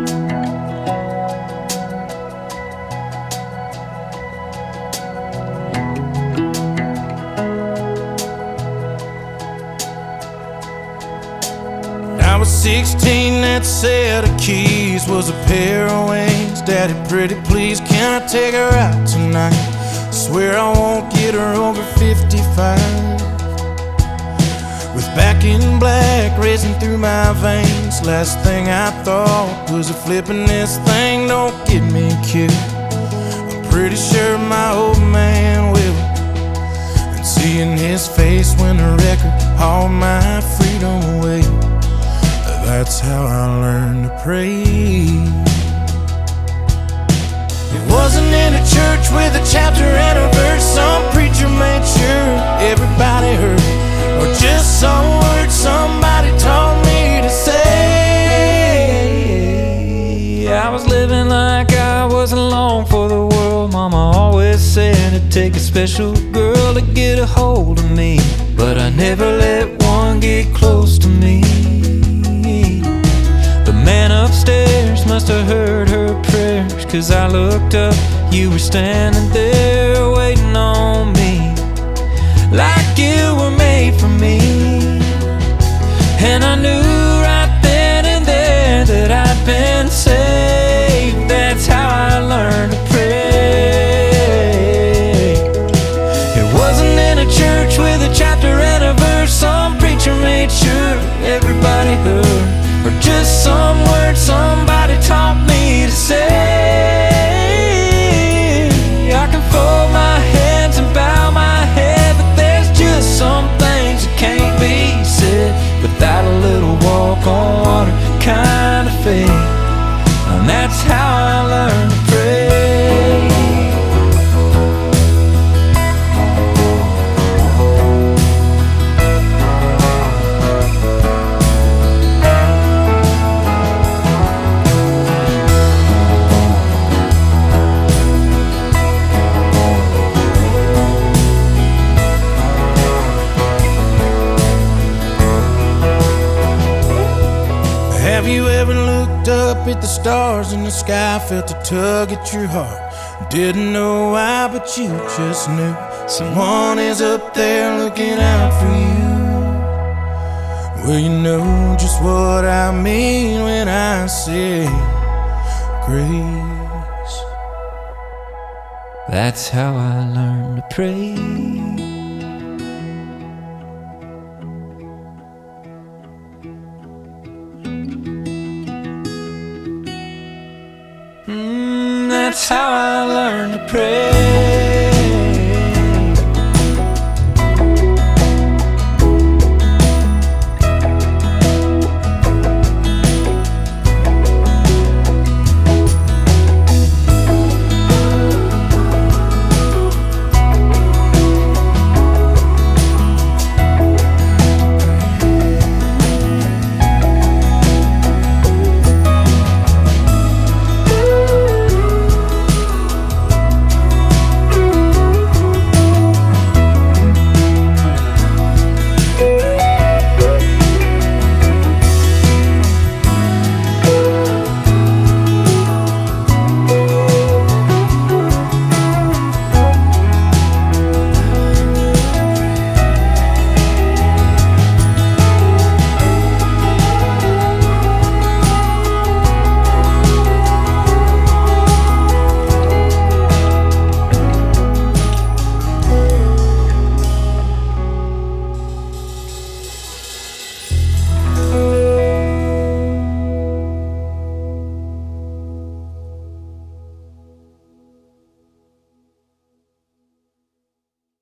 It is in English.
I was 16, that set of keys was a pair of wings. Daddy, pretty please, can I take her out tonight? Swear I won't get her over 55. With back in black racing through my veins, last thing I thought was of flipping this thing. Don't get me cute, I'm pretty sure my old man will. And seeing his face when the record hauled my freedom away, that's how I learned to pray. It wasn't in a church with a chapter and a verse. Some preacher made sure everybody heard, or just some words somebody taught me to say. I was living like I was alone for the world. Mama always said it'd take a special girl to get a hold of me, but I never let one get close to me. The man upstairs must have heard her prayers, 'cause I looked up, you were standing there waiting on me, like you were made for me. And I knew right then and there that I'd been saved. That's how I learned to pray. It wasn't in a church with a chapter and a verse. Some preacher made sure everybody heard, or just some words somebody taught me to say. I can fold my hands and bow my head, but there's just some things that can't be said without a little walk on water kind of faith. And that's how I learned to pray. Have you ever looked up at the stars in the sky, felt a tug at your heart? Didn't know why, but you just knew someone is up there looking out for you. Well, you know just what I mean when I say grace. That's how I learned to pray. That's how I learned to pray.